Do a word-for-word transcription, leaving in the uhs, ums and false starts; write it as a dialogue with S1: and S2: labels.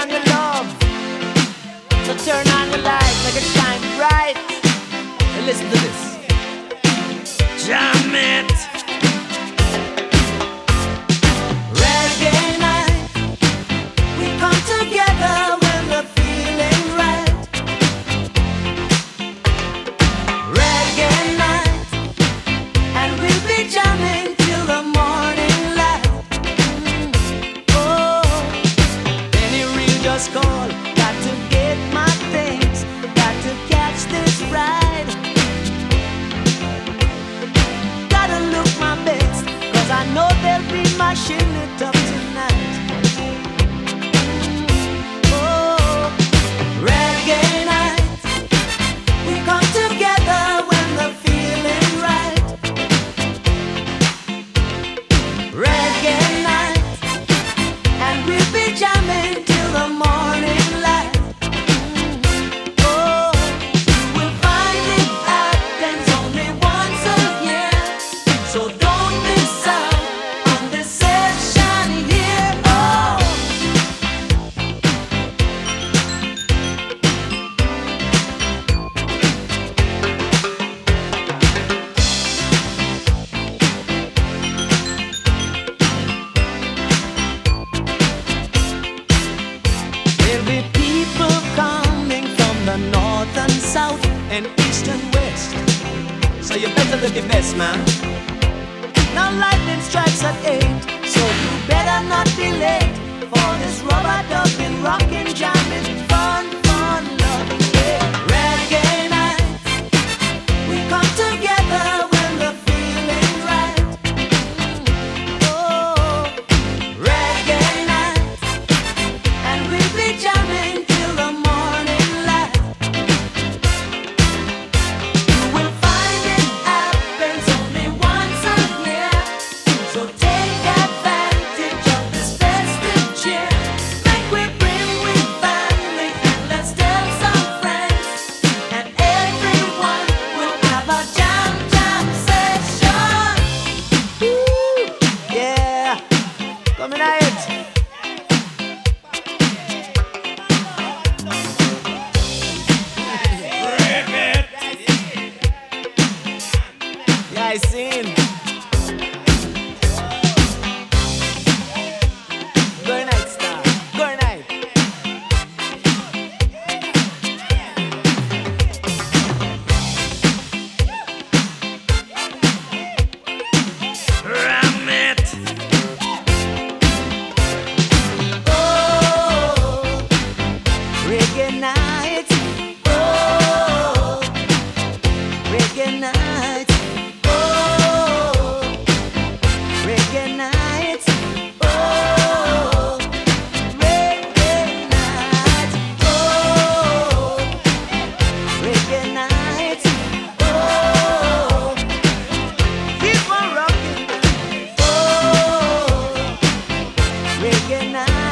S1: on your love. So turn on the light, make it shine bright. And listen to this. Jam it. Reggae night, we come together when we're feeling right. Reggae night, and we'll be jamming till the morning light. Oh, any real just call. Got to get my things, got to catch this ride. Gotta look my best, cause I know they'll be mashing it up tonight. Oh, reggae night, we come together when the feeling right. Reggae night, and we'll be jamming till the morning light. Oh, you will find it happens only once a year, so don't miss out on this session here. Oh, there'll be people coming from the north and south and east and west, so you better look your best, man. Now lightning strikes at eight, so you better not be late for this rubber dubbing, rockin', jamming, fun, fun, loving, yeah. Reggae night, we come together when the feeling right. Oh, reggae night, and we'll be jamming till the morning light. You will find it happens only once a year, so take advantage of this festive cheer. Make we bring with family and let's tell some friends, and everyone will have a jam jam session. Woo, yeah, coming out. Yeah, I seen. Good night, star. Good night. Ram it. Oh, reggae night. Oh, reggae night. Oh, reggae night. Oh, reggae night. Oh, reggae night. Oh, keep on rocking. Oh, reggae night.